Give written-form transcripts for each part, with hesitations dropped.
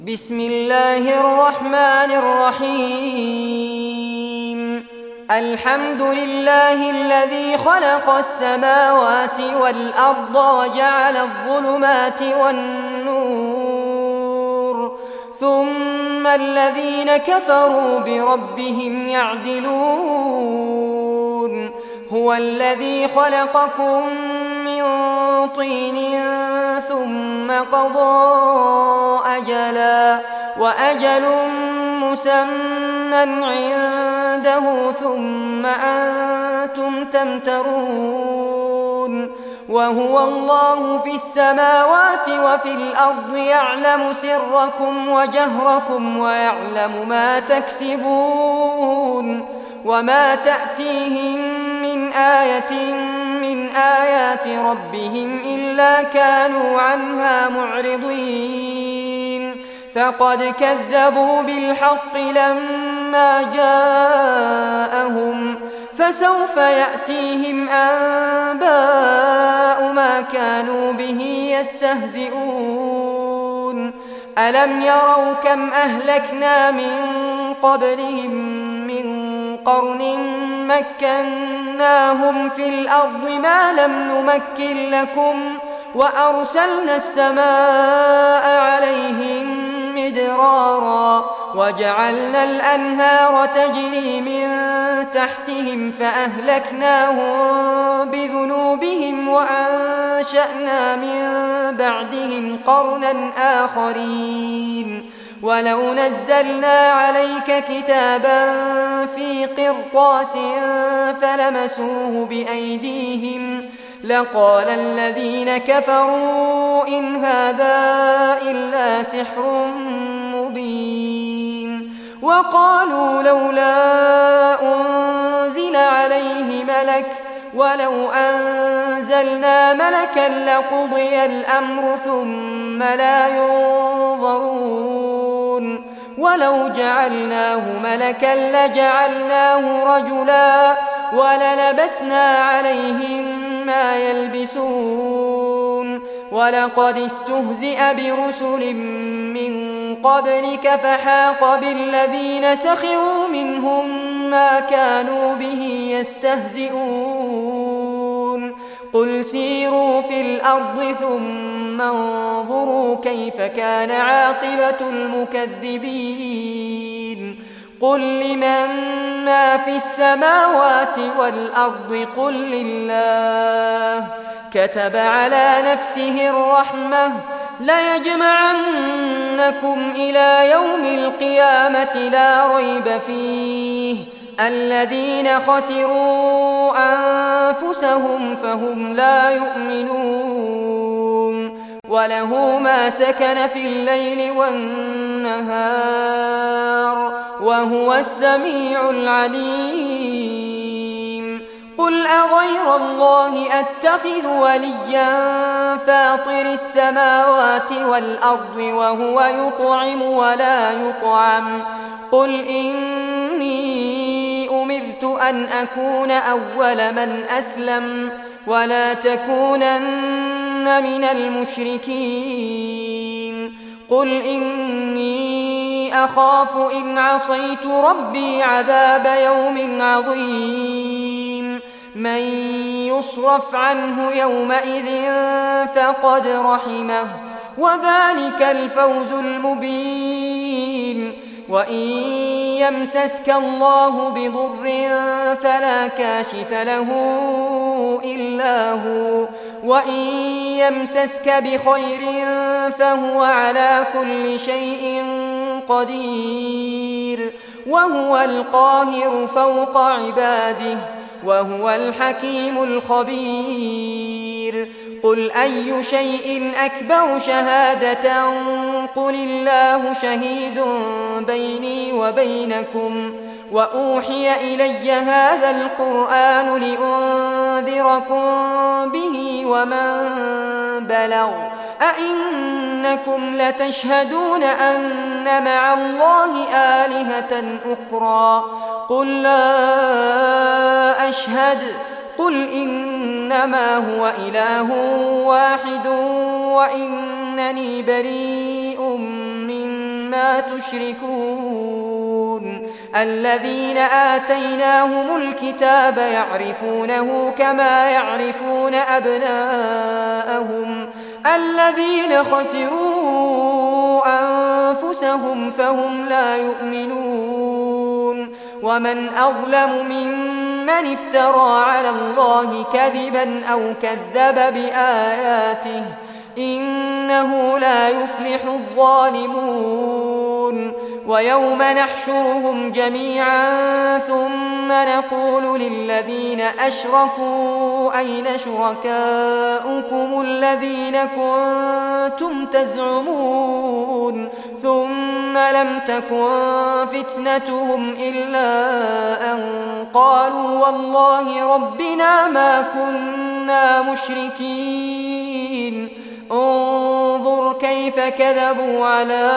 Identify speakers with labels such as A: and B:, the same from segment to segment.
A: بسم الله الرحمن الرحيم. الحمد لله الذي خلق السماوات والأرض وجعل الظلمات والنور ثم الذين كفروا بربهم يعدلون. هو الذي خلقكم من طين ثم قضى أجلا وأجل مسمى عنده ثم أنتم تمترون. وهو الله في السماوات وفي الأرض يعلم سركم وجهركم ويعلم ما تكسبون. وما تأتيهم من آية من آيات ربهم إلا كانوا عنها معرضين. فقد كذبوا بالحق لما جاءهم فسوف يأتيهم أنباء ما كانوا به يستهزئون. ألم يروا كم أهلكنا من قبلهم من قرن مكناهم في الأرض ما لم نمكن لكم وأرسلنا السماء عليهم مدرارا وجعلنا الأنهار تجري من تحتهم فأهلكناهم بذنوبهم وأنشأنا من بعدهم قرنا آخرين. ولو نزلنا عليك كتابا في قرطاس فلمسوه بأيديهم لقال الذين كفروا إن هذا إلا سحر مبين. وقالوا لولا أنزل عليه ملك ولو أنزلنا ملكا لقضي الأمر ثم لا ينظرون. ولو جعلناه ملكا لجعلناه رجلا وللبسنا عليهم ما يلبسون. ولقد استهزئ برسل من قبلك فحاق بالذين سخروا منهم ما كانوا به يستهزئون. قل سيروا في الأرض ثم انظروا كيف كان عاقبة المكذبين. قل لمن ما في السماوات والأرض قل لله كتب على نفسه الرحمة ليجمعنكم إلى يوم القيامة لا ريب فيه. الذين خسروا أنفسهم فهم لا يؤمنون. وله ما سكن في الليل والنهار وهو السميع العليم. قل أغير الله أتخذ وليا فاطر السماوات والأرض وهو يطعم ولا يطعم. قل إني أمرت أن أكون أول من أسلم ولا تكونن من المشركين. قل إني أخاف إن عصيت ربي عذاب يوم عظيم. من يصرف عنه يومئذ فقد رحمه وذلك الفوز المبين. وإن يمسسك الله بضر فلا كاشف له إلا هو وإن يمسسك بخير فهو على كل شيء قدير. وهو القاهر فوق عباده وهو الحكيم الخبير. قل أي شيء أكبر شهادة قل الله شهيد بيني وبينكم وأوحي إلي هذا القرآن لأنذركم به ومن بلغ. أئنكم لتشهدون أن مع الله آلهة أخرى قل لا أشهد. قل إنما هو إله واحد وإنني بريء مما ما تشركون الذين آتيناهم الكتاب يعرفونه كما يعرفون أبناءهم الذين خسروا أنفسهم فهم لا يؤمنون ومن أظلم ممن افترى على الله كذبا أو كذب بآياته إنه لا يفلح الظالمون ويوم نحشرهم جميعا ثم نقول للذين أشركوا أين شركاؤكم الذين كنتم تزعمون ثم لم تكن فتنتهم إلا أن قالوا والله ربنا ما كنا مشركين انظر كيف كذبوا على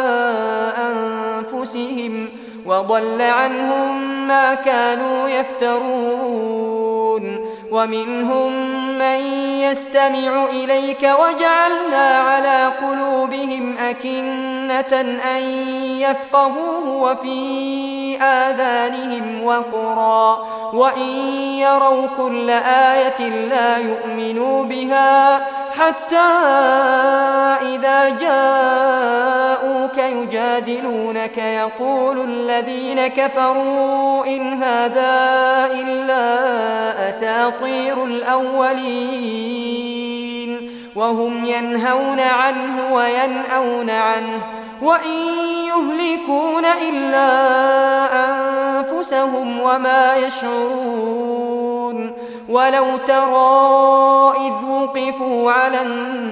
A: أنفسهم وضل عنهم ما كانوا يفترون ومنهم من يستمع إليك وجعلنا على قلوبهم أكنة أن يفقهوه وفي آذانهم وقرا وإن يروا كل آية لا يؤمنوا بها حتى إذا جاءوك يجادلونك يقول الذين كفروا إن هذا إلا أساطير الأولين وهم ينهون عنه وينأون عنه وإن يهلكون إلا أنفسهم وما يشعرون ولو ترى إذ وقفوا على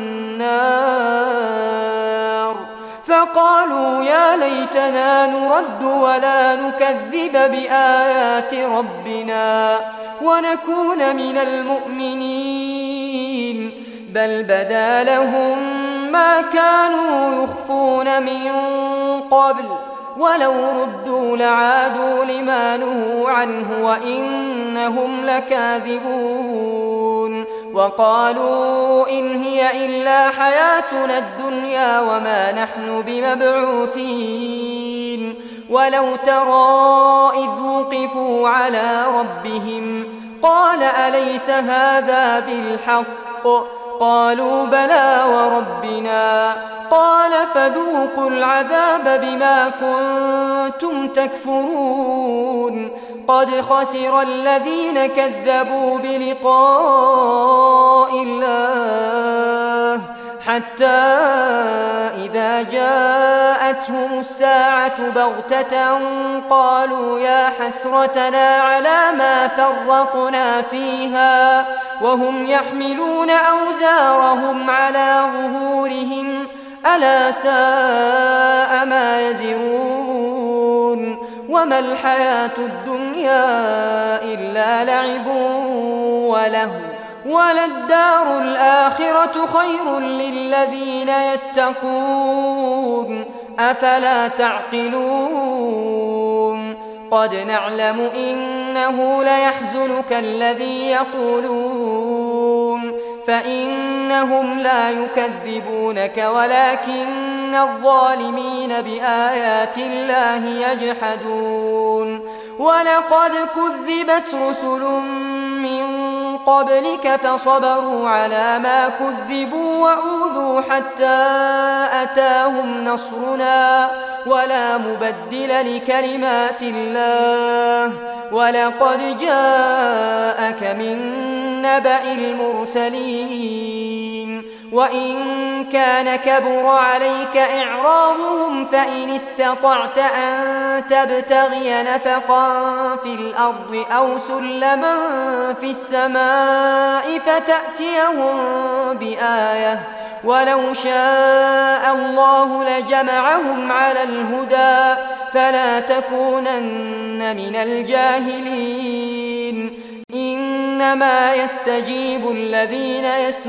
A: النار فقالوا يا ليتنا نرد ولا نكذب بآيات ربنا ونكون من المؤمنين بل بدا لهم ما كانوا يخفون من قبل ولو ردوا لعادوا لما نهوا عنه وإنهم لكاذبون وقالوا إن هي إلا حياتنا الدنيا وما نحن بمبعوثين ولو ترى إذ وقفوا على ربهم قال أليس هذا بالحق قالوا بلى وربنا قال فذوقوا العذاب بما كنتم تكفرون قد خسر الذين كذبوا بلقاء الله حتى إذا جاءتهم الساعة بغتة قالوا يا حسرتنا على ما فرطنا فيها وهم يحملون أوزارهم على ظهورهم ألا ساء ما يزرون وما الحياة الدنيا إلا لعب ولهو وللدار الآخرة خير للذين يتقون أفلا تعقلون قد نعلم إنه ليحزنك الذي يقولون فإنهم لا يكذبونك ولكن الظالمين بآيات الله يجحدون ولقد كذبت رسل من قبلك فصبروا على ما كذبوا وأوذوا حتى أتاهم نصرنا ولا مبدل لكلمات الله ولقد جاءك من نبأ المرسلين وإن كان كبر عليك إعراضهم فإن استطعت أن تبتغي نفقا في الأرض أو سلما في السماء فتأتيهم بآية ولو شاء الله لجمعهم على الهدى فلا تكونن من الجاهلين إنما يستجيب الذين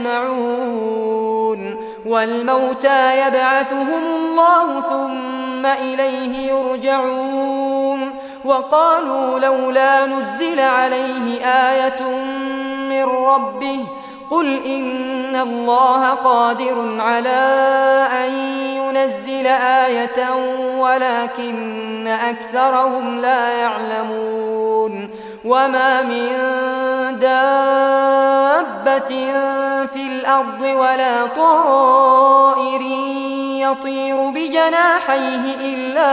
A: يسمعون والموتى يبعثهم الله ثم إليه يرجعون وقالوا لولا نزل عليه آية من ربه قل إن الله قادر على أن ينزل آية ولكن أكثرهم لا يعلمون وما من دابة في الأرض ولا طائر يطير بجناحيه إلا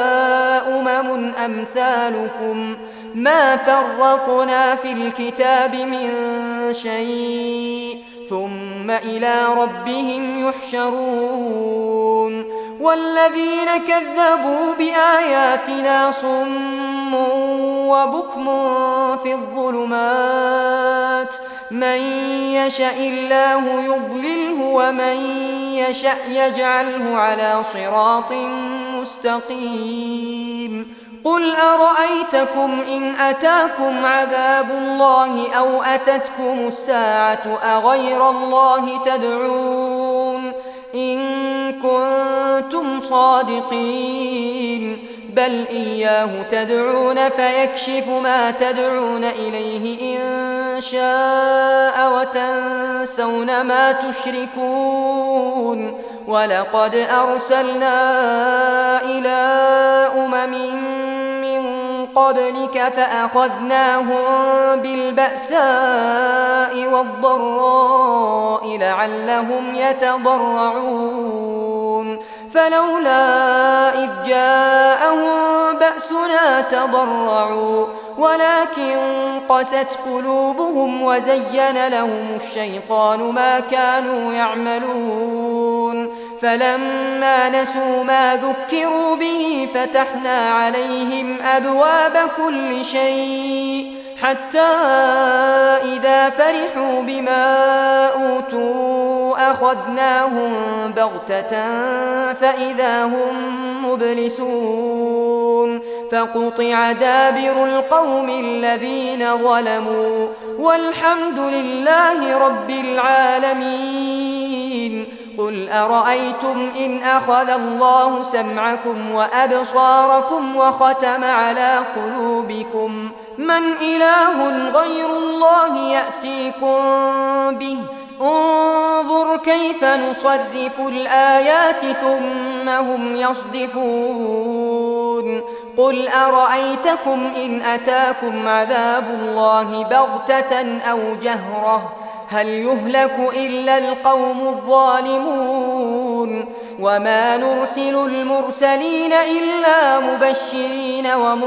A: أمثالكم ما فرطنا في الكتاب من شيء ثم إلى ربهم يحشرون والذين كذبوا بآياتنا صم وبكم في الظلمات من يشاء الله يضلله ومن يشاء يجعله على صراط مستقيم قل أرأيتكم إن أتاكم عذاب الله أو أتتكم الساعة أغير الله تدعون إن كنتم صادقين بل إياه تدعون فيكشف ما تدعون إليه إن شاء وتنسون ما تشركون ولقد أرسلنا إلى من قبلك فأخذناهم بالبأساء والضراء لعلهم يتضرعون فلولا إذ جاءهم بأسنا تضرعوا ولكن قست قلوبهم وزين لهم الشيطان ما كانوا يعملون فلما نسوا ما ذكروا به فتحنا عليهم أبواب كل شيء حتى إذا فرحوا بما أوتوا أخذناهم بغتة فإذا هم مبلسون فقطع دابر القوم الذين ظلموا والحمد لله رب العالمين قل أرأيتم إن أخذ الله سمعكم وأبصاركم وختم على قلوبكم من إله غير الله يأتيكم به انظر كيف نصرف الآيات ثم هم يصدفون قل أرأيتكم إن أتاكم عذاب الله بغتة أو جهرة هل يهلك إلا القوم الظالمون وما نرسل المرسلين إلا مبشرين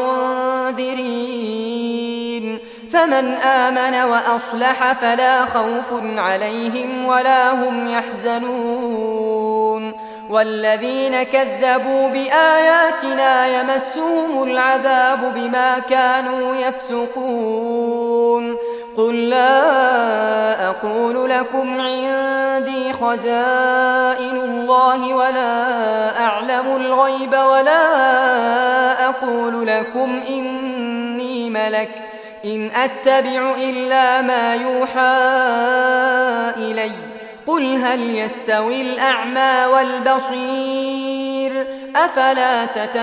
A: ومنذرين فمن آمن وأصلح فلا خوف عليهم ولا هم يحزنون والذين كذبوا بآياتنا يمسهم العذاب بما كانوا يفسقون قل لا أقول لكم عندي خزائن الله ولا أعلم الغيب ولا أقول لكم إني ملك إن أتبع إلا ما يوحى إلي قل هل يستوي الأعمى والبصير أفلا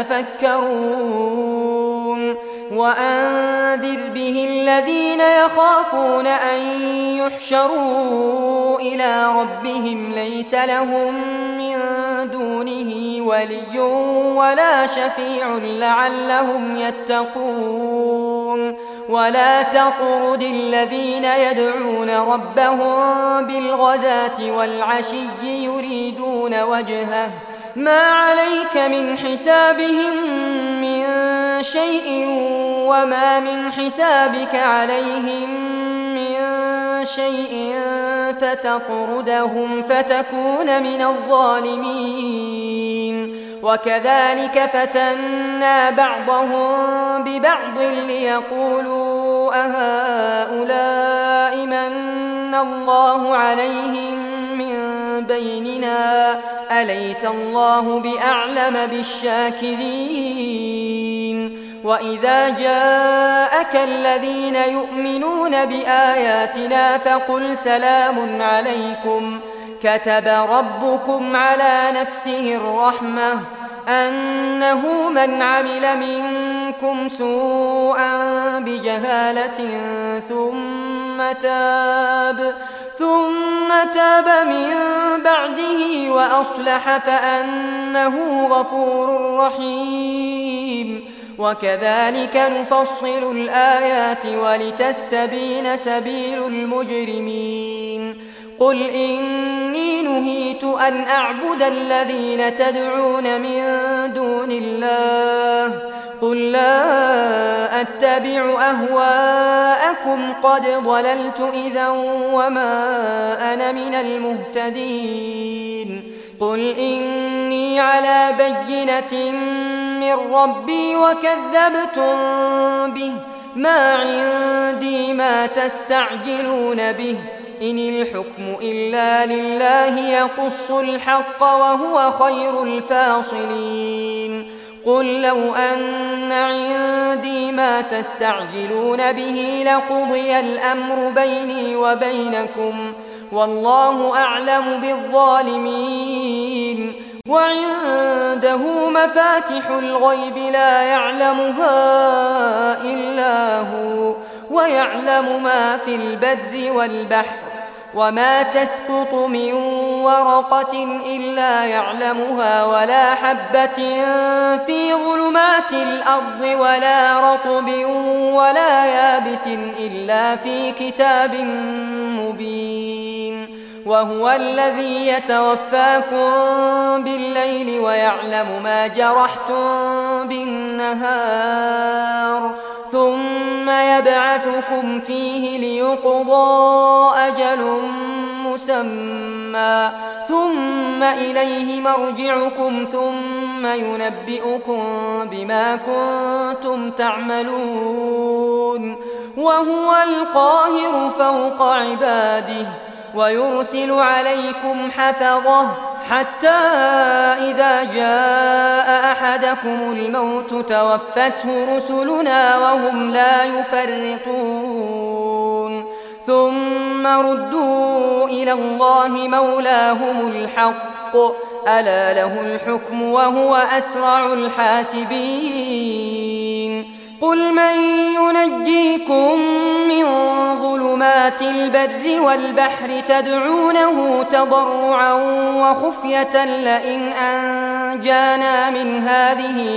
A: تتفكرون وأنذر به الذين يخافون أن يحشروا إلى ربهم ليس لهم من دونه ولي ولا شفيع لعلهم يتقون ولا تطرد الذين يدعون ربهم بالغداة والعشي يريدون وجهه ما عليك من حسابهم من شيء وما من حسابك عليهم من شيء فتطردهم فتكون من الظالمين وكذلك فتنا بعضهم ببعض ليقولوا أهؤلاء من الله عليهم من بيننا أليس الله بأعلم بالشاكرين وإذا جاءك الذين يؤمنون بآياتنا فقل سلام عليكم كتب ربكم على نفسه الرحمة أنه من عمل منكم سوءا بجهالة ثم ثم تاب من بعده وأصلح فأنه غفور رحيم وكذلك نفصل الآيات ولتستبين سبيل المجرمين قل إني نهيت أن أعبد الذين تدعون من دون الله قل لا أتبع أهواءكم قد ضللت إذا وما أنا من المهتدين قل إني على بينة من ربي وكذبتم به ما عندي ما تستعجلون به إن الحكم إلا لله يقص الحق وهو خير الفاصلين قل لو أن عندي ما تستعجلون به لقضي الأمر بيني وبينكم والله أعلم بالظالمين وعنده مفاتح الغيب لا يعلمها إلا هو ويعلم ما في البر والبحر وما تسقط من ورقة إلا يعلمها ولا حبة في ظلمات الأرض ولا رطب ولا يابس إلا في كتاب مبين وهو الذي يتوفاكم بالليل ويعلم ما جرحتم بالنهار ثم يبعثكم فيه ليقضى أجل مسمى ثم إليه مرجعكم ثم ينبئكم بما كنتم تعملون وهو القاهر فوق عباده ويرسل عليكم حفظه حتى إذا جاء أحدكم الموت توفته رسلنا وهم لا يفرطون ثم ردوا إلى الله مولاهم الحق ألا له الحكم وهو أسرع الحاسبين قل من ينجيكم من ظلمات البر والبحر تدعونه تضرعا وخفية لئن أنجانا من هذه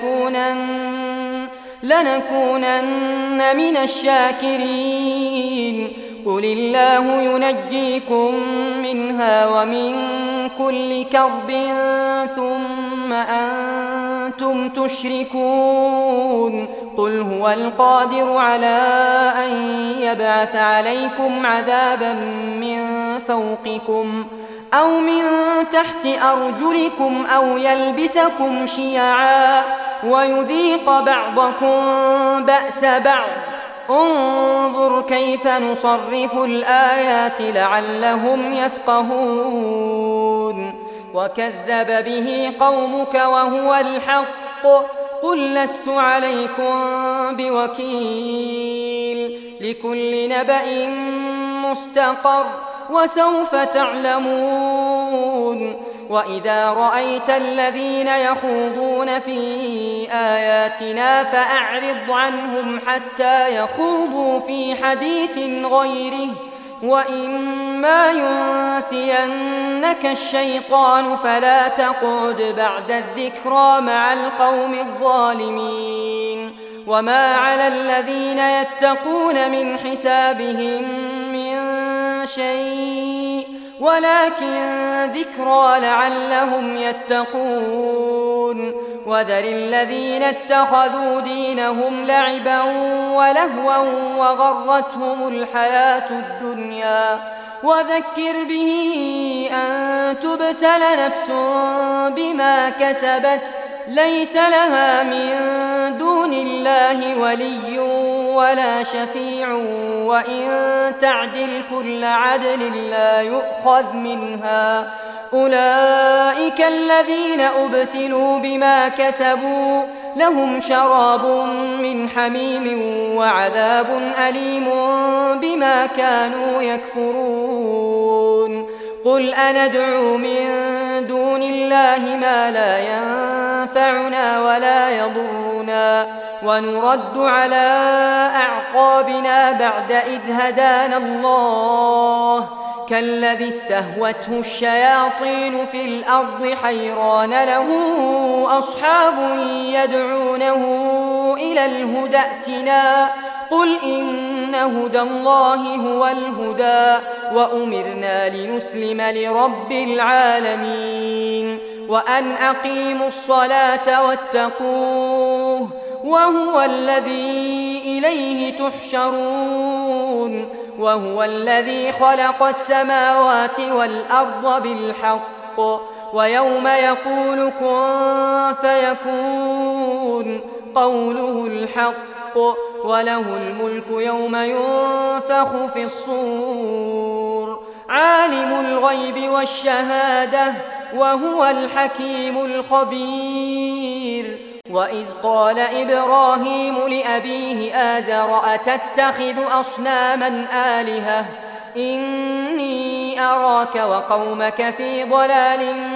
A: لنكونن من الشاكرين قل الله ينجيكم منها ومن كل كرب ثم أنتم تشركون قل هو القادر على أن يبعث عليكم عذابا من فوقكم أو من تحت أرجلكم أو يلبسكم شيعا ويذيق بعضكم بأس بعض انظر كيف نصرف الآيات لعلهم يفقهون وكذب به قومك وهو الحق قل لست عليكم بوكيل لكل نبأ مستقر وسوف تعلمون وإذا رأيت الذين يخوضون في آياتنا فأعرض عنهم حتى يخوضوا في حديث غيره وإما ينسينك الشيطان فلا تقعد بعد الذكرى مع القوم الظالمين وما على الذين يتقون من حسابهم من شيء ولكن ذكرى لعلهم يتقون وذر الذين اتخذوا دينهم لعبا ولهوا وغرتهم الحياة الدنيا وذكر به أن تبسل نفس بما كسبت ليس لها من دون الله ولي ولا شفيع وإن تعدل كل عدل لا يؤخذ منها أولئك الذين أبسلوا بما كسبوا لهم شراب من حميم وعذاب أليم بما كانوا يكفرون قل أندعو من دون الله ما لا ينفعنا ولا يضرنا ونرد على أعقابنا بعد إذ هدانا الله كالذي استهوته الشياطين في الأرض حيران له أصحاب يدعونه إلى الهدى ائتنا قل إن هدى الله هو الهدى وأمرنا لنسلم لرب العالمين وأن أقيموا الصلاة واتقوه وهو الذي إليه تحشرون وهو الذي خلق السماوات والأرض بالحق ويوم يقول كن فيكون قوله الحق وله الملك يوم ينفخ في الصور عالم الغيب والشهادة وهو الحكيم الخبير وإذ قال إبراهيم لأبيه آزر أتتخذ أصناما آلهة إني أراك وقومك في ضلال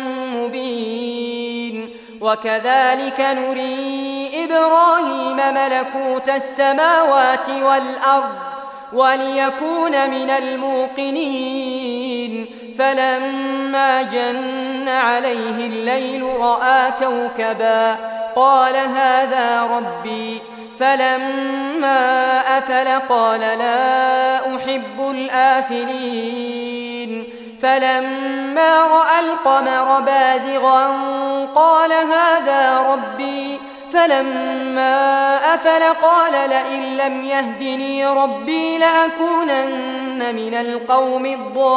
A: مبين وكذلك نري إبراهيم ملكوت السماوات والأرض وليكون من الموقنين فلما جن عليه الليل رأى كوكبا قال هذا ربي فلما أفل قال لا أحب الآفلين فلما رأى القمر بازغا قال هذا ربي فلما أفل قال لئن لم يهدني ربي لأكونن من القوم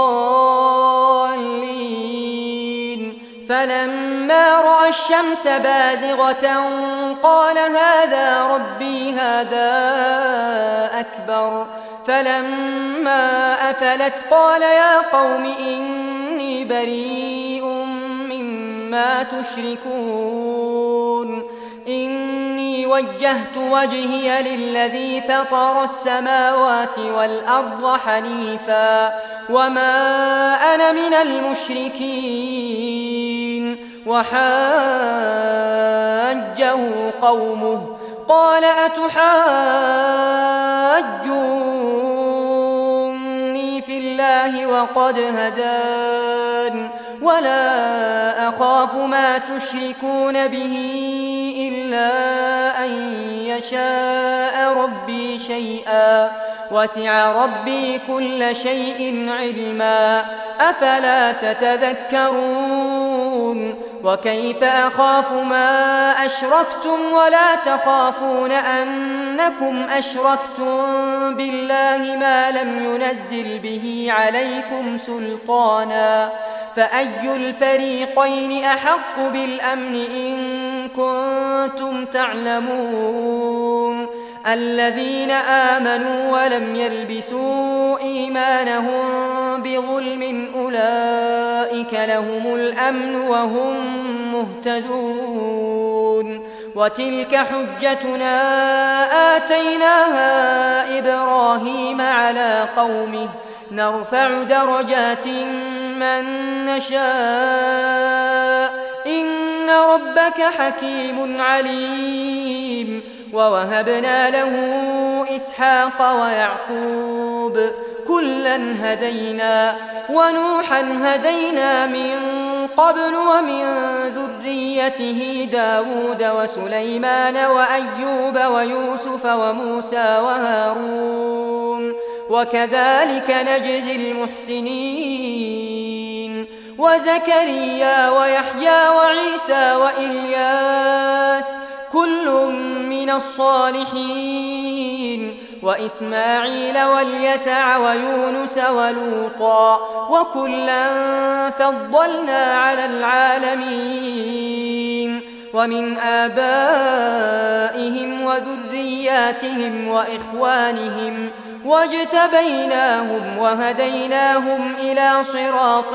A: الضالين فلما رأى الشمس بازغة قال هذا ربي هذا أكبر فلما أفلت قال يا قوم إني بريء مما تشركون إني وجهت وجهي للذي فطر السماوات والأرض حنيفا وما أنا من المشركين وحاجه قومه قال أتحاجوني في الله وقد هدان ولا أخاف ما تشركون به إلا أن يشاء ربي شيئا وسع ربي كل شيء علما أفلا تتذكرون وكيف أخاف ما أشركتم ولا تخافون أنكم أشركتم بالله ما لم ينزل به عليكم سلطانا فأي الفريقين أحق بالأمن إن كنتم تعلمون الذين آمنوا ولم يلبسوا إيمانهم بظلم أولئك لهم الأمن وهم مهتدون وتلك حجتنا آتيناها إبراهيم على قومه نرفع درجات من نشاء إن ربك حكيم عليم ووهبنا له إسحاق ويعقوب كلا هدينا ونوحا هدينا من قبل ومن ذريته داود وسليمان وأيوب ويوسف وموسى وهارون وكذلك نجزي المحسنين وزكريا ويحيى وعيسى وإلياس كل من الصالحين وإسماعيل واليسع ويونس ولوطا وكلا فضلنا على العالمين ومن آبائهم وذرياتهم وإخوانهم واجتبيناهم وهديناهم إلى صراط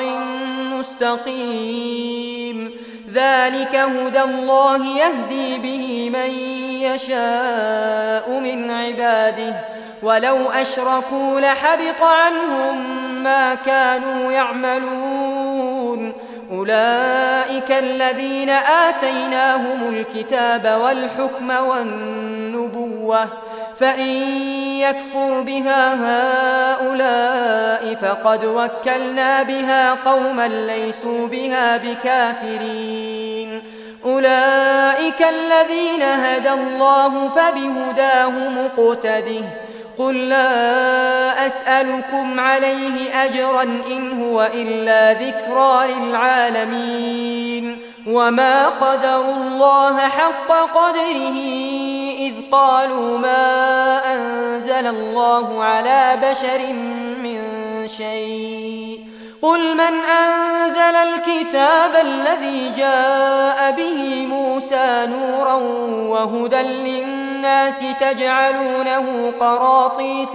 A: مستقيم ذلك هدى الله يهدي به من يشاء من عباده ولو أشركوا لحبط عنهم ما كانوا يعملون أولئك الذين آتيناهم الكتاب والحكم والنبوة فإن يكفر بها هؤلاء فقد وكلنا بها قوما ليسوا بها بكافرين أولئك الذين هدى الله فبهداه مقتده قل لا أسألكم عليه أجرا إن هو إلا ذكرى للعالمين وما قدروا الله حق قدره إذ قالوا ما أنزل الله على بشر من شيء قل من أنزل الكتاب الذي جاء به موسى نورا وهدى للناس تجعلونه قراطيس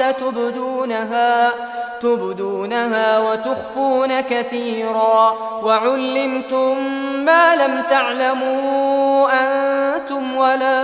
A: تبدونها وتخفون كثيرا وعلمتم ما لم تعلموا أنتم ولا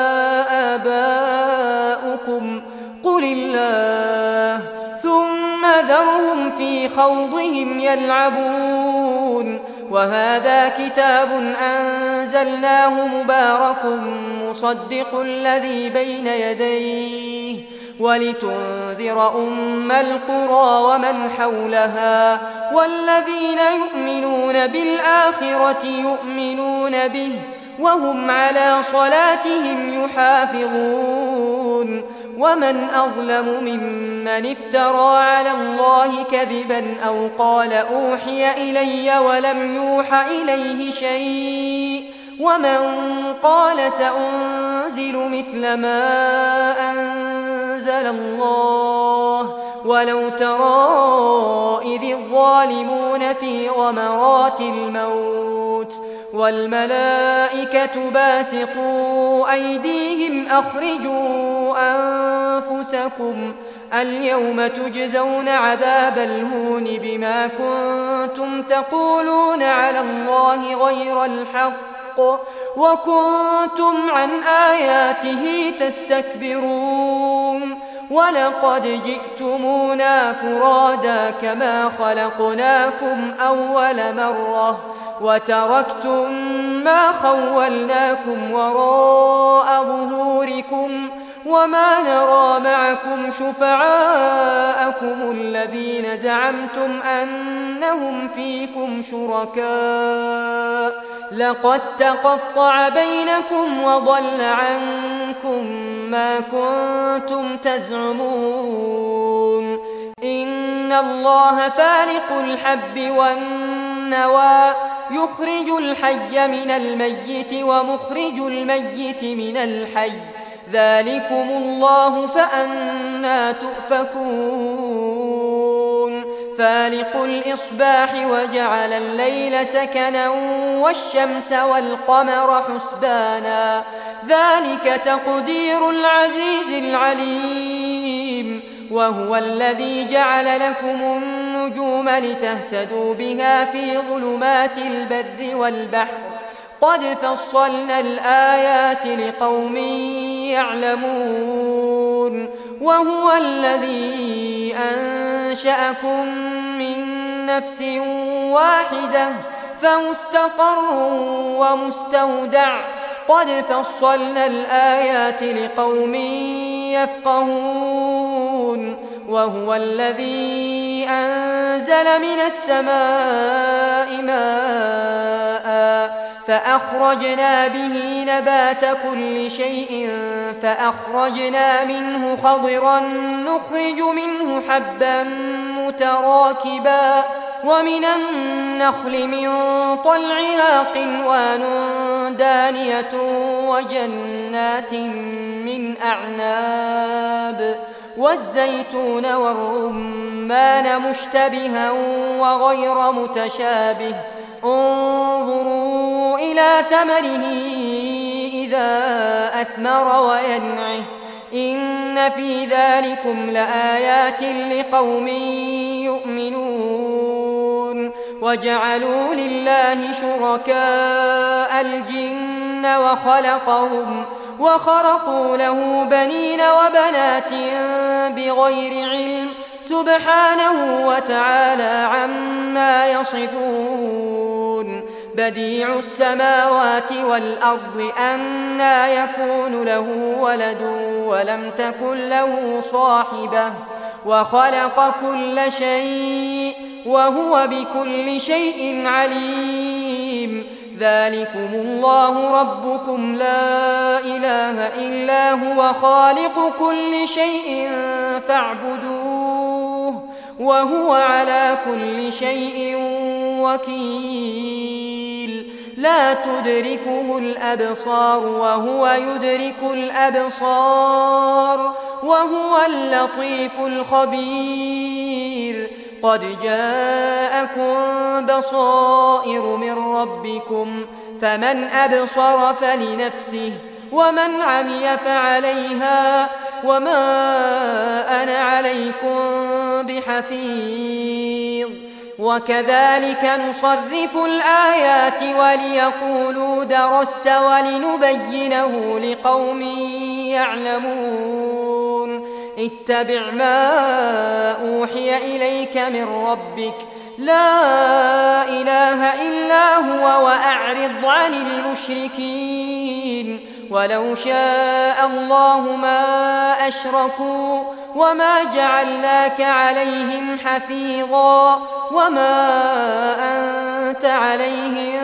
A: آباؤكم قل الله ثم ذرهم في خوضهم يلعبون وهذا كتاب أنزلناه مبارك مصدق الذي بين يديه ولتنذر أم القرى ومن حولها والذين يؤمنون بالآخرة يؤمنون به وهم على صلاتهم يحافظون ومن أظلم ممن افترى على الله كذبا أو قال أوحي إلي ولم يوح إليه شيء ومن قال سأنزل مثل ما أنزل الله ولو ترى إذ الظالمون في غمرات الموت والملائكة باسطوا أيديهم أخرجوا أنفسكم اليوم تجزون عذاب الهون بما كنتم تقولون على الله غير الحق وكنتم عن آياته تستكبرون ولقد جئتمونا فرادا كما خلقناكم أول مرة وتركتم ما خولناكم وراء ظهوركم وما نرى معكم شفعاءكم الذين زعمتم أنهم فيكم شركاء لقد تقطع بينكم وضل عنكم ما كنتم تزعمون إن الله فالق الحب والنوى يخرج الحي من الميت ومخرج الميت من الحي ذلكم الله فأنى تؤفكون فالق الإصباح وجعل الليل سكنا والشمس والقمر حسبانا ذلك تقدير العزيز العليم وهو الذي جعل لكم النجوم لتهتدوا بها في ظلمات البر والبحر قد فصلنا الآيات لقوم يعلمون وهو الذي أنشأكم من نفس واحدة فمستقر ومستودع قد فصلنا الآيات لقوم يفقهون وهو الذي أنزل من السماء ماء فأخرجنا به نبات كل شيء فأخرجنا منه خضرا نخرج منه حبا متراكبا ومن النخل من طلعها قنوان دانية وجنات من أعناب والزيتون والرمان مشتبها وغير متشابه انظروا إلى ثمره إذا أثمر وينعه إن في ذلكم لآيات لقوم يؤمنون وجعلوا لله شركاء الجن وخرقوا له بنين وبنات بغير علم سبحانه وتعالى عما يصفون بديع السماوات والأرض أنى يكون له ولد ولم تكن له صاحبة وخلق كل شيء وهو بكل شيء عليم ذلكم الله ربكم لا إله إلا هو خالق كل شيء فاعبدوه وهو على كل شيء وكيل لا تدركه الأبصار وهو يدرك الأبصار وهو اللطيف الخبير قد جاءكم بصائر من ربكم فمن أبصر فلنفسه ومن عمي فعليها وما أنا عليكم بحفيظ وكذلك نصرف الآيات وليقولوا درست ولنبينه لقوم يعلمون اتبع ما أوحي إليك من ربك لا إله إلا هو وأعرض عن المشركين ولو شاء الله ما أشركوا وما جعلناك عليهم حفيظا وما أنت عليهم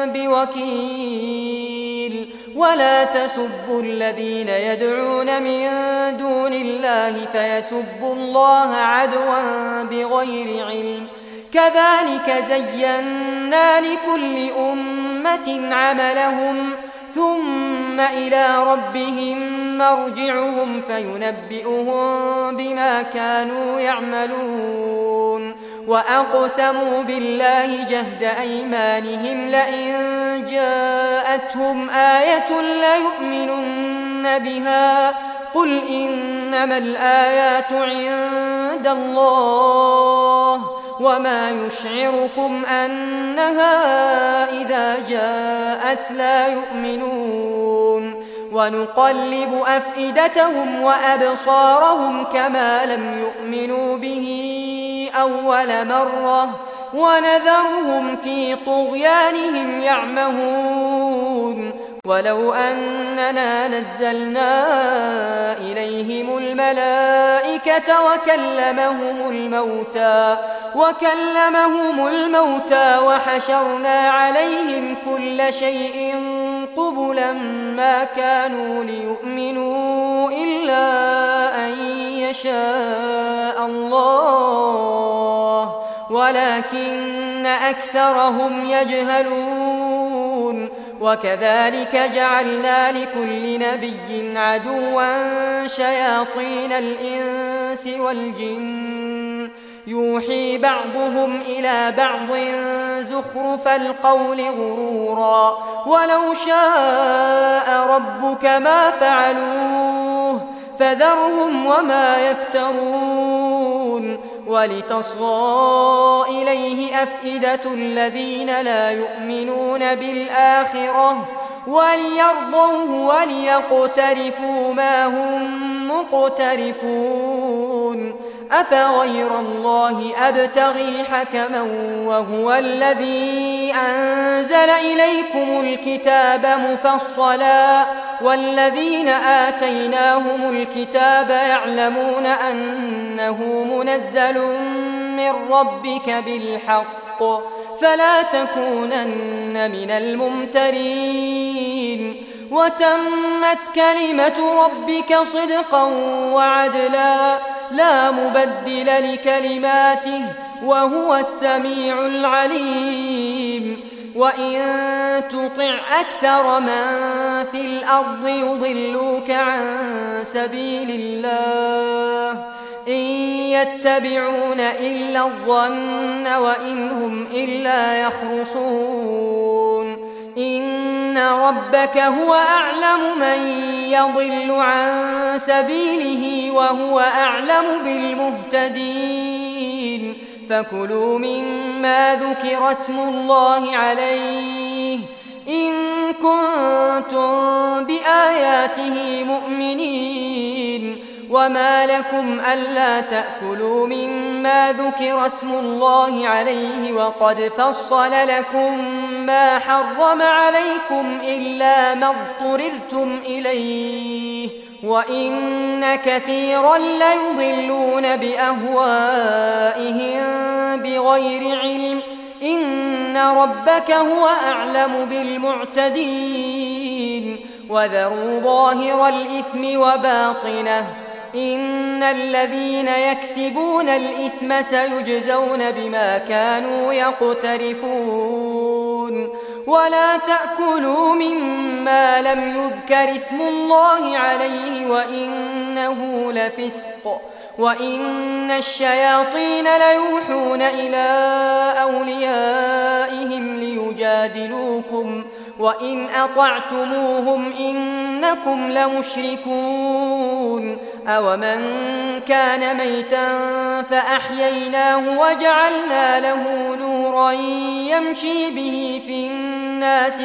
A: بوكيل ولا تسبوا الذين يدعون من دون الله فيسبوا الله عدوا بغير علم كذلك زينا لكل أمة عملهم ثم إلى ربهم مرجعهم فينبئهم بما كانوا يعملون وأقسموا بالله جهد أيمانهم لئن جاءتهم آية ليؤمنن بها قل إنما الآيات عند الله وما يشعركم أنها إذا جاءت لا يؤمنون ونقلب أفئدتهم وأبصارهم كما لم يؤمنوا به أول مرة ونذرهم في طغيانهم يعمهون ولو أننا نزلنا إليهم الملائكة وكلمهم الموتى وحشرنا عليهم كل شيء قبلا ما كانوا ليؤمنوا إلا أن يشاء الله ولكن أكثرهم يجهلون وكذلك جعلنا لكل نبي عدوا شياطين الإنس والجن يوحي بعضهم إلى بعض زخرف القول غرورا ولو شاء ربك ما فعلوه فذرهم وما يفترون ولتصغى إليه أفئدة الذين لا يؤمنون بالآخرة وليرضوه وليقترفوا ما هم مقترفون أفغير الله أبتغي حكما وهو الذي أنزل إليكم الكتاب مفصلا والذين آتيناهم الكتاب يعلمون أنه منزل من ربك بالحق فلا تكونن من الممترين وتمت كلمة ربك صدقا وعدلا لا مبدل لكلماته وهو السميع العليم وإن تطع أكثر من في الأرض يضلوك عن سبيل الله إن يتبعون إلا الظن وإن هم إلا يخرصون إن ربك هو أعلم من يضل عن سبيله وهو أعلم بالمهتدين فكلوا مما ذكر اسم الله عليه إن كنتم بآياته مؤمنين وما لكم ألا تأكلوا مما ذكر اسم الله عليه وقد فصل لكم ما حرم عليكم إلا ما اضطررتم إليه وإن كثيرا ليضلون بأهوائهم بغير علم إن ربك هو أعلم بالمعتدين وذروا ظاهر الإثم وباطنه إن الذين يكسبون الإثم سيجزون بما كانوا يقترفون ولا تأكلوا مما لم يذكر اسم الله عليه وإنه لفسق وإن الشياطين ليوحون إلى أوليائهم ليجادلوكم وإن أطعتموهم إنكم لمشركون أومن كان ميتا فأحييناه وجعلنا له نورا يمشي به في الناس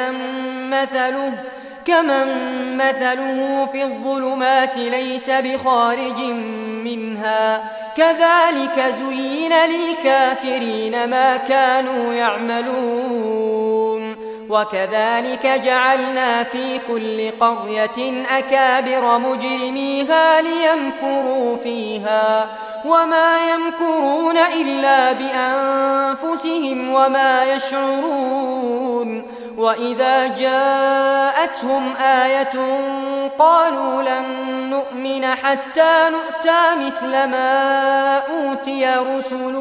A: كمن مثله في الظلمات ليس بخارج منها كذلك زين للكافرين ما كانوا يعملون وكذلك جعلنا في كل قرية أكابر مجرميها ليمكروا فيها وما يمكرون إلا بأنفسهم وما يشعرون وإذا جاءتهم آية قالوا لن نؤمن حتى نؤتى مثل ما أوتي رسل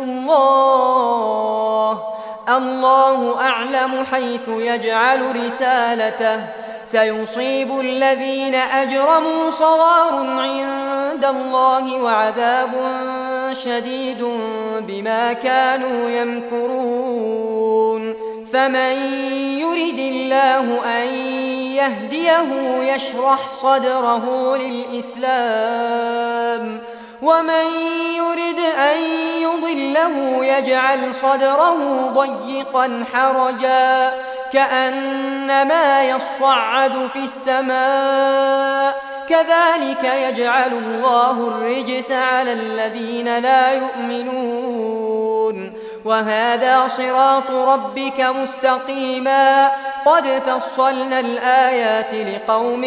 A: الله أعلم حيث يجعل رسالته سيصيب الذين أجرموا صغار عند الله وعذاب شديد بما كانوا يمكرون فمن يرد الله أن يهديه يشرح صدره للإسلام ومن يرد أن يضله يجعل صدره ضيقا حرجا كأنما يصعد في السماء كذلك يجعل الله الرجس على الذين لا يؤمنون وهذا صراط ربك مستقيما قد فصلنا الآيات لقوم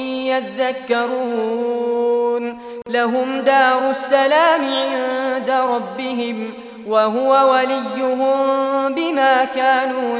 A: يذكرون لهم دار السلام عند ربهم وهو وليهم بما كانوا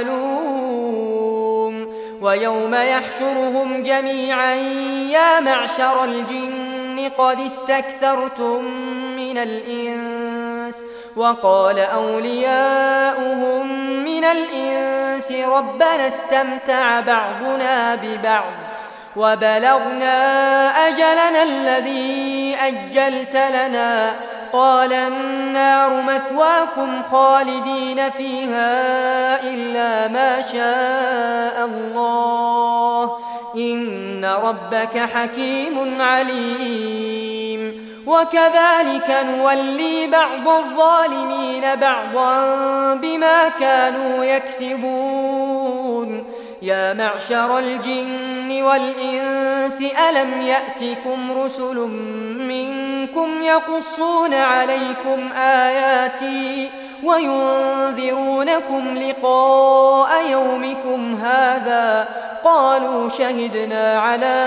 A: يعملون ويوم يحشرهم جميعا يا معشر الجن قد استكثرتم من الإنس وقال أولياؤهم من الإنس ربنا استمتع بعضنا ببعض وبلغنا أجلنا الذي أجلت لنا قال النار مثواكم خالدين فيها إلا ما شاء الله إن ربك حكيم عليم وكذلك نولي بعض الظالمين بعضا بما كانوا يكسبون يا معشر الجن والإنس ألم يأتكم رسل منكم يقصون عليكم آياتي وينذرونكم لقاء يومكم هذا قالوا شهدنا على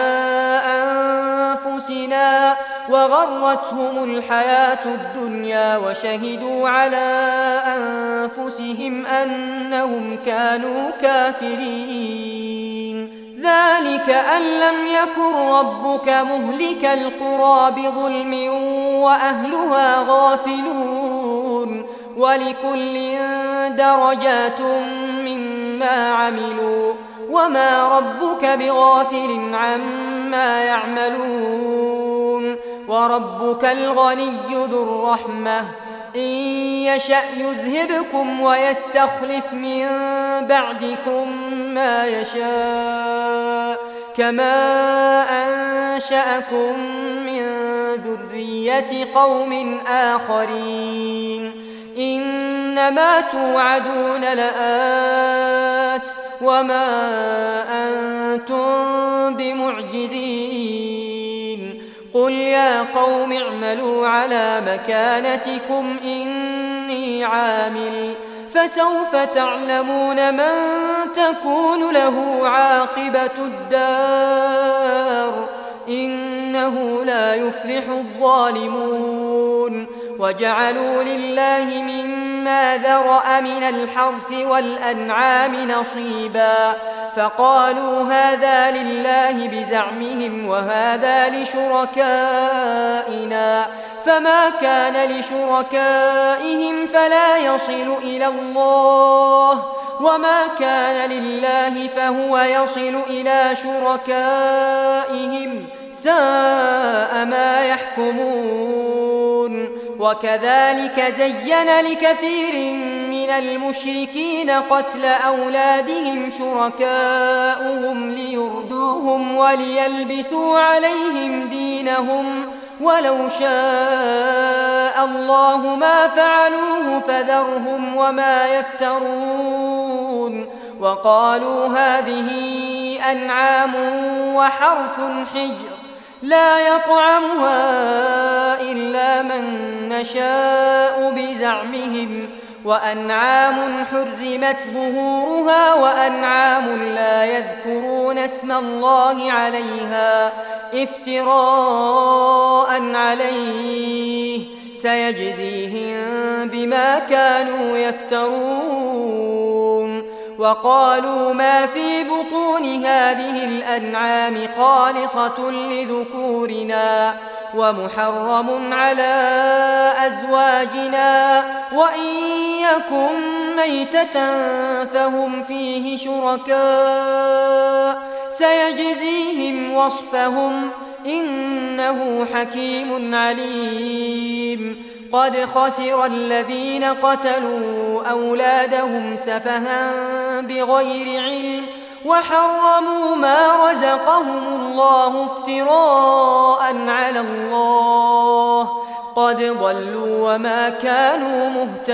A: أنفسنا وغرتهم الحياة الدنيا وشهدوا على أنفسهم أنهم كانوا كافرين ذلك أن لم يكن ربك مهلك القرى بظلم وأهلها غافلون ولكل درجات مما عملوا وما ربك بغافل عما يعملون وربك الغني ذو الرحمة إن يشأ يذهبكم ويستخلف من بعدكم ما يشاء كما أنشأكم من ذرية قوم آخرين إنما توعدون لآت وما أنتم بمعجزين قل يا قوم اعملوا على مكانتكم إني عامل فسوف تعلمون من تكون له عاقبة الدار إنه لا يفلح الظالمون وجعلوا لله مما ذرأ من الحرث والأنعام نصيبا فقالوا هذا لله بزعمهم وهذا لشركائنا فما كان لشركائهم فلا يصل إلى الله وما كان لله فهو يصل إلى شركائهم ساء ما يحكمون وكذلك زين لكثير من المشركين قتل أولادهم شركاؤهم ليردوهم وليلبسوا عليهم دينهم ولو شاء الله ما فعلوه فذرهم وما يفترون وقالوا هذه أنعام وحرث حجر لا يطعمها إلا من نشاء بزعمهم وأنعام حرمت ظهورها وأنعام لا يذكرون اسم الله عليها افتراء عليه سيجزيهم بما كانوا يفترون وقالوا ما في بطون هذه الأنعام خالصة لذكورنا ومحرم على أزواجنا وإن يكن ميتة فهم فيه شركاء سيجزيهم وصفهم إنه حكيم عليم قد خسر الذين قتلوا أولادهم سفها بغير علم وحرموا ما رزقهم الله افتراء على الله قد ضلوا وما كانوا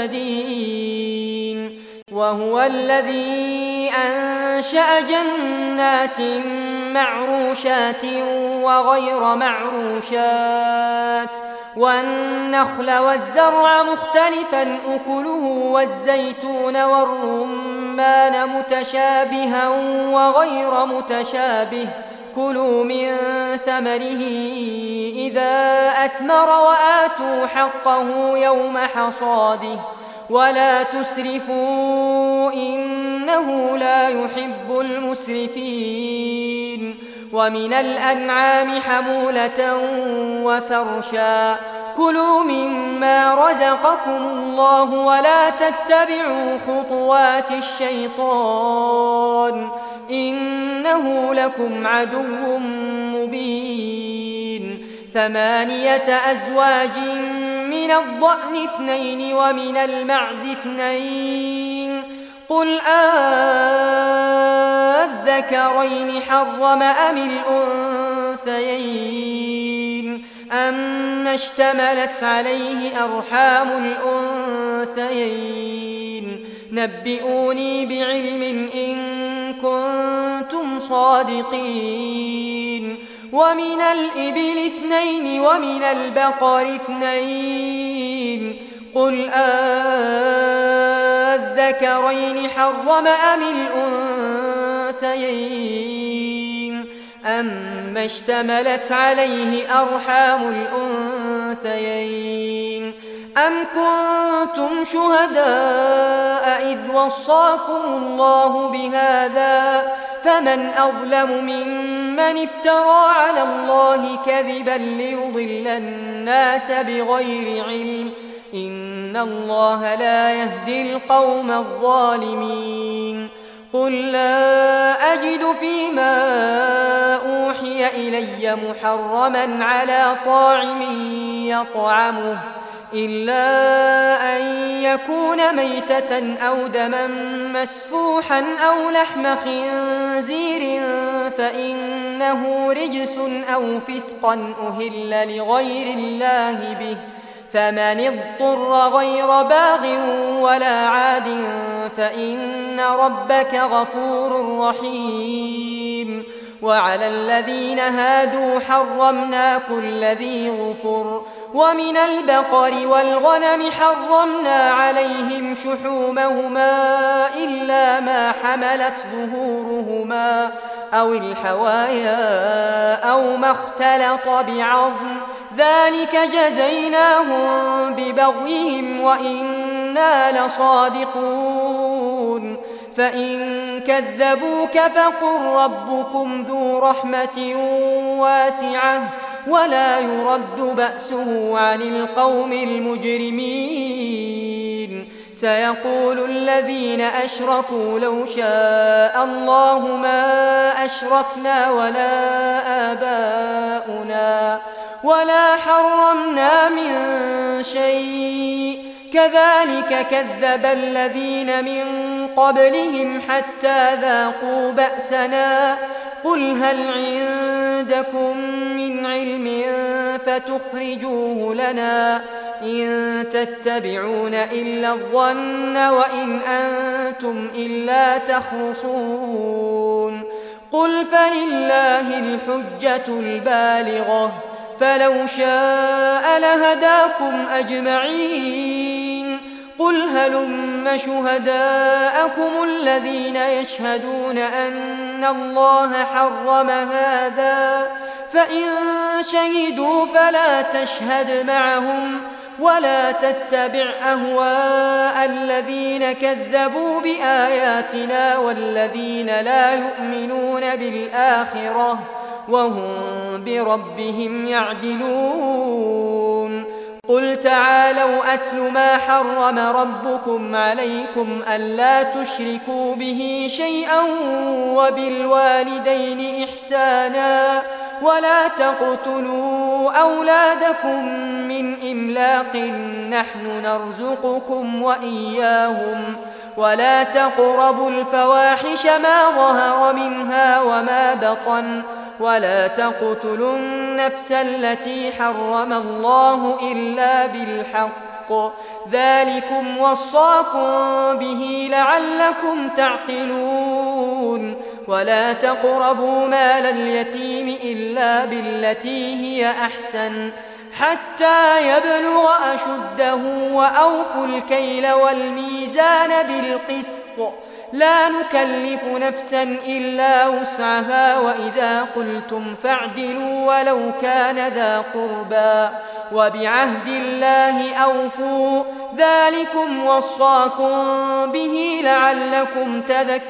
A: مهتدين وهو الذي أنشأ جنات معروشات وغير معروشات والنخل والزرع مختلفا أكله والزيتون والرمان متشابها وغير متشابه كلوا من ثمره إذا أثمر وآتوا حقه يوم حصاده ولا تسرفوا إنه لا يحب المسرفين ومن الأنعام حمولة وفرشا كلوا مما رزقكم الله ولا تتبعوا خطوات الشيطان إنه لكم عدو مبين 8 أزواج من الضأن 2 ومن المعز 2 قل أذكرين حرم أم الأنثيين أما اشتملت عليه أرحام الأنثيين نبئوني بعلم إن كنتم صادقين ومن الإبل 2 ومن البقر 2 قل أذكرين حرم أم الأنثيين أما اشتملت عليه أرحام الأنثيين أم كنتم شهداء إذ وصاكم الله بهذا فمن أظلم ممن افترى على الله كذبا ليضل الناس بغير علم إن الله لا يهدي القوم الظالمين قل لا أجد فيما أوحي إلي محرما على طاعم يطعمه إلا أن يكون ميتة أو دما مسفوحا أو لحم خنزير فإنه رجس أو فسقا أهل لغير الله به فمن اضطر غير باغ ولا عاد فإن ربك غفور رحيم وعلى الذين هادوا حرمنا كل ذي ظفر ومن البقر والغنم حرمنا عليهم شحومهما إلا ما حملت ظهورهما أو الحوايا أو ما اختلط بعظم ذلك جزيناهم ببغيهم وإنا لصادقون فإن كذبوك فقل ربكم ذو رحمة واسعة ولا يرد بأسه عن القوم المجرمين سيقول الذين أشركوا لو شاء الله ما أشركنا ولا آباؤنا ولا حرمنا من شيء كذلك كذب الذين من قبلهم حتى ذاقوا بأسنا قل هل عندكم من علم فتخرجوه لنا إن تتبعون إلا الظن وإن أنتم إلا تخرصون قل فلله الحجة البالغة فلو شاء لهداكم أجمعين قل هلم شهداءكم الذين يشهدون أن الله حرم هذا فإن شهدوا فلا تشهد معهم ولا تتبع أهواء الذين كذبوا بآياتنا والذين لا يؤمنون بالآخرة وهم بربهم يعدلون قل تعالوا أتل ما حرم ربكم عليكم ألا تشركوا به شيئا وبالوالدين إحسانا ولا تقتلوا أولادكم من إملاق نحن نرزقكم وإياهم ولا تقربوا الفواحش ما ظهر منها وما بطن ولا تقتلوا النفس التي حرم الله إلا بالحق ذلكم وصاكم به لعلكم تعقلون ولا تقربوا مال اليتيم إلا بالتي هي أحسن حتى يبلغ أشده وأوفوا الكيل والميزان بالقسط لا نكلف نفسا إلا وسعها وإذا قلتم فاعدلوا ولو كان ذا قربى وبعهد الله أوفوا ذلكم وصاكم به لعلكم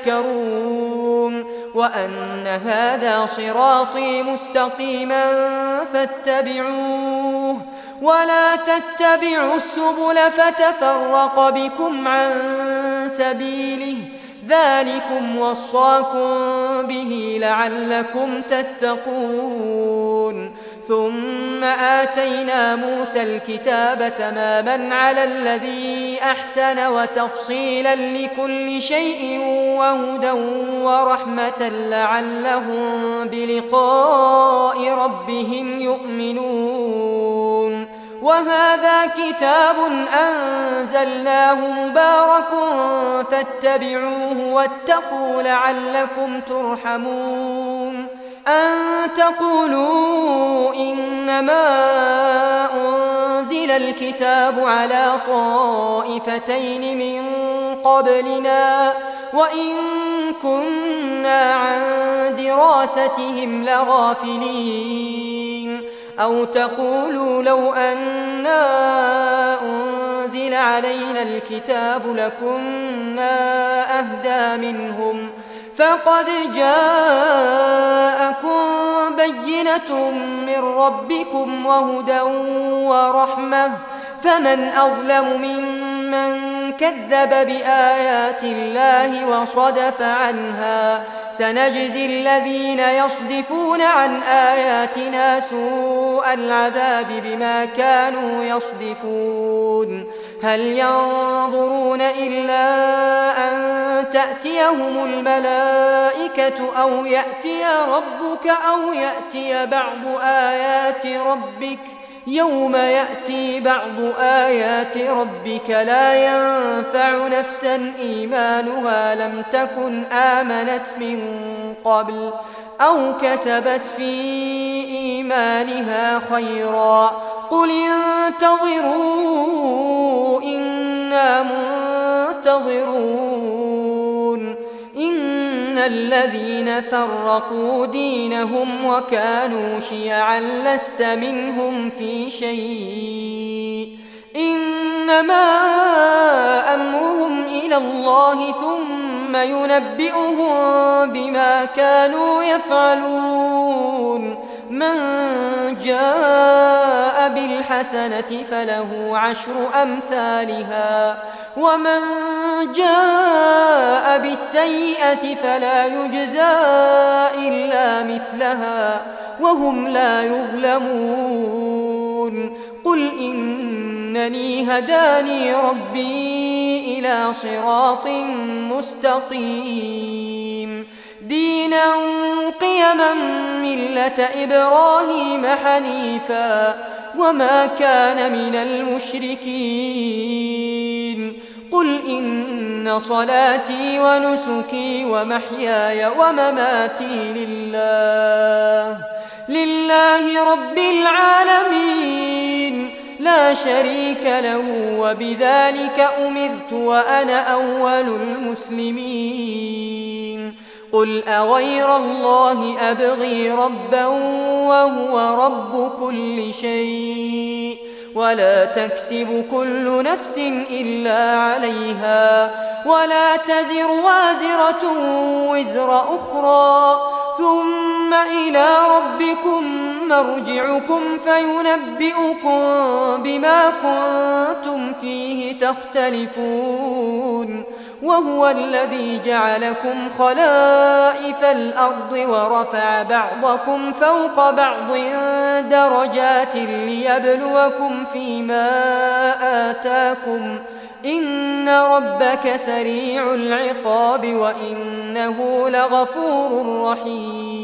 A: تذكرون وأن هذا صراطي مستقيما فاتبعوه ولا تتبعوا السبل فتفرق بكم عن سبيله ذلكم وصاكم به لعلكم تتقون ثم آتينا موسى الكتاب تماما على الذي أحسن وتفصيلا لكل شيء وهدى ورحمة لعلهم بلقاء ربهم يؤمنون وهذا كتاب أنزلناه مبارك فاتبعوه واتقوا لعلكم ترحمون أن تقولوا إنما أنزل الكتاب على طائفتين من قبلنا وإن كنا عن دراستهم لغافلين أو تقولوا لو أنا أنزل علينا الكتاب لكنا أهدى منهم فقد جاءكم بينة من ربكم وهدى ورحمة فمن أظلم ممن كذب بآيات الله وصدف عنها سنجزي الذين يصدفون عن آياتنا سوء العذاب بما كانوا يصدفون هل ينظرون إلا أن تأتيهم الملائكة أو يأتي ربك أو يأتي بعض آيات ربك يوم يأتي بعض آيات ربك لا ينفع نفسا إيمانها لم تكن آمنت من قبل أو كسبت في إيمانها خيرا قل انتظروا إنا منتظرون إن الذين فرقوا دينهم وكانوا شيعا لست منهم في شيء إنما أمرهم إلى الله ثم ينبئهم بما كانوا يفعلون من جاء بالحسنة فله عشر أمثالها ومن جاء بالسيئة فلا يجزى إلا مثلها وهم لا يظلمون قل إنني هداني ربي إلى صراط مستقيم دينا قيما ملة إبراهيم حنيفا وما كان من المشركين قل إن صلاتي ونسكي ومحياي ومماتي لله رب العالمين لا شريك له وبذلك أمرت وأنا أول المسلمين قل أغير الله أبغي ربا وهو رب كل شيء ولا تكسب كل نفس إلا عليها ولا تزر وازرة وزر أخرى ثم إلى ربكم مرجعكم فينبئكم بما كنتم فيه تختلفون وهو الذي جعلكم خلائف الأرض ورفع بعضكم فوق بعض درجات ليبلوكم فيما آتاكم إن ربك سريع العقاب وإنه لغفور رحيم